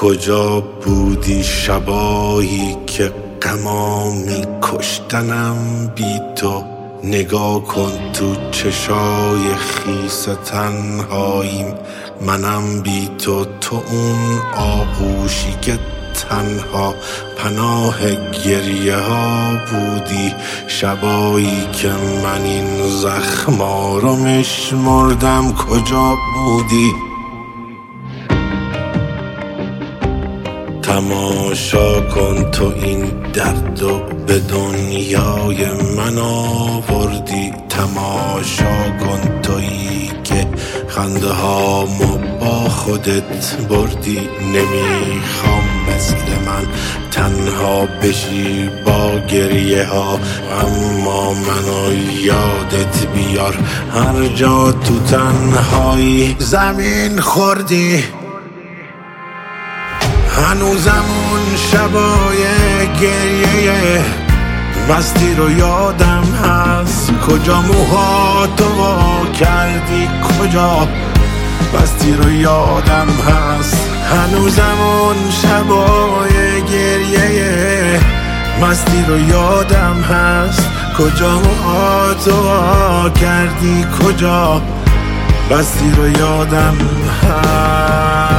کجا بودی شبایی که غما می کشتنم بی تو؟ نگاه کن تو چشای خیس تنهاییم، منم بی تو، تو اون آغوشی که تنها پناه گریه ها بودی. شبایی که من این زخما رو میشمردم کجا بودی؟ تماشا کن تو این دردو به دنیای من آوردی. تماشا کن تویی که خنده هامو با خودت بردی. نمیخوام مثل من تنها بشی با گریه ها، اما منو یادت بیار هر جا تو تنهایی زمین خوردی. هنوزم اون شبای گریه مستی رو یادم هست. کجا موهاتو وا کردی، کجا بستی رو یادم هست. هنوزم اون شبای گریه مستی رو یادم هست. کجا موهاتو وا کردی، کجا بستی رو یادم هست.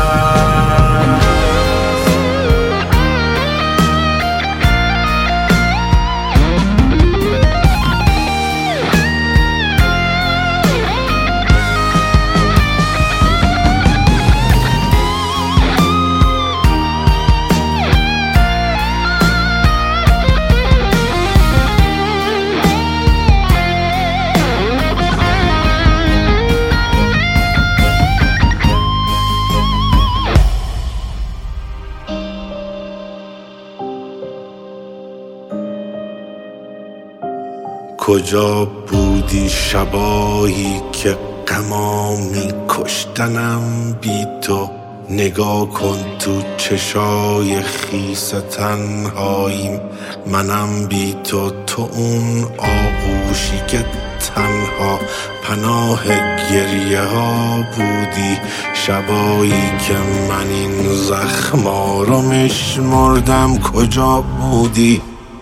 کجا بودی شبایی که غما می کشتنم بی تو؟ نگاه کن تو چشای خیس تنهاییم، منم بی تو، تو اون آغوشی که تنها پناه گریه ها بودی. شبایی که من این زخما رو میشمردم کجا بودی؟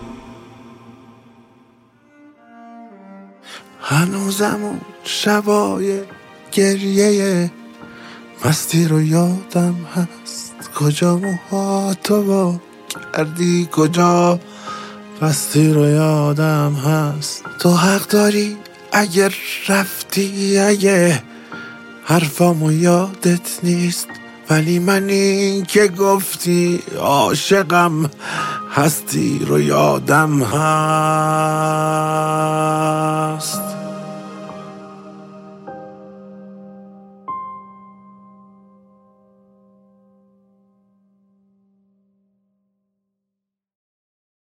هنوزم اون شبای گریه مستی رو یادم هست. کجا موهاتو وا کردی، کجا بستی رو یادم هست. تو حق داری اگر رفتی، اگه حرفامو یادت نیست، ولی من این که گفتی عاشقم هستی رو یادم هست.